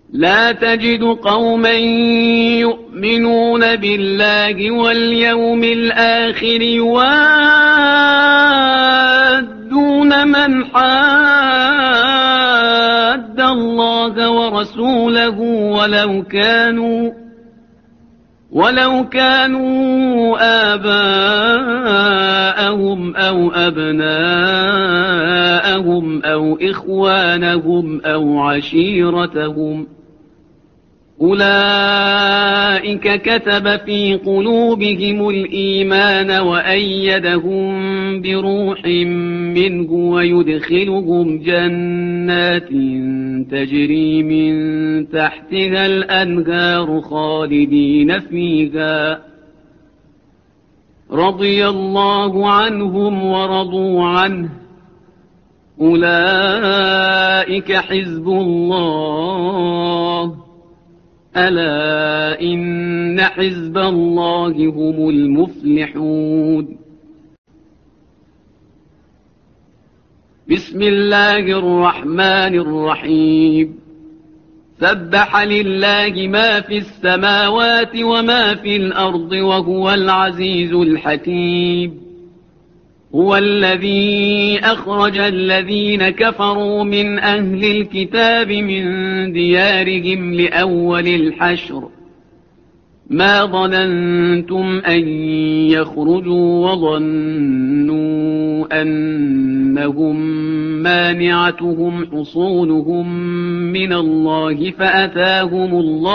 لا تجد قوما يؤمنون بالله واليوم الآخر يوادون من حاد الله ورسوله ولو كانوا آباءهم أو أبناءهم أو إخوانهم أو عشيرتهم أولئك كتب في قلوبهم الإيمان وأيدهم بروح منه ويدخلهم جنات تجري من تحتها الأنهار خالدين فيها رضي الله عنهم ورضوا عنه أولئك حزب الله ألا إن حزب الله هم المفلحون بسم الله الرحمن الرحيم سبح لله ما في السماوات وما في الأرض وهو العزيز الحكيم هو الذي أخرج الذين كفروا من أهل الكتاب من ديارهم لأول الحشر ما ظننتم أن يخرجوا وظنوا أنهم مانعتهم حصونهم من الله فأتاهم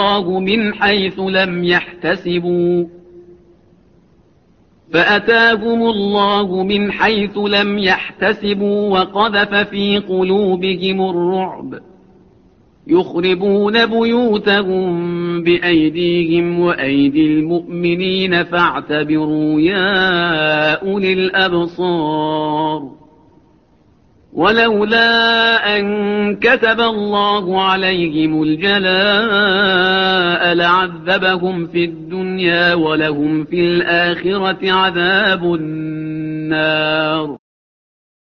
الله من حيث لم يحتسبوا وقذف في قلوبهم الرعب يخربون بيوتهم بأيديهم وأيدي المؤمنين فاعتبروا يا أولي الأبصار ولولا أن كتب الله عليهم الجلاء لعذبهم في الدنيا ولهم في الآخرة عذاب النار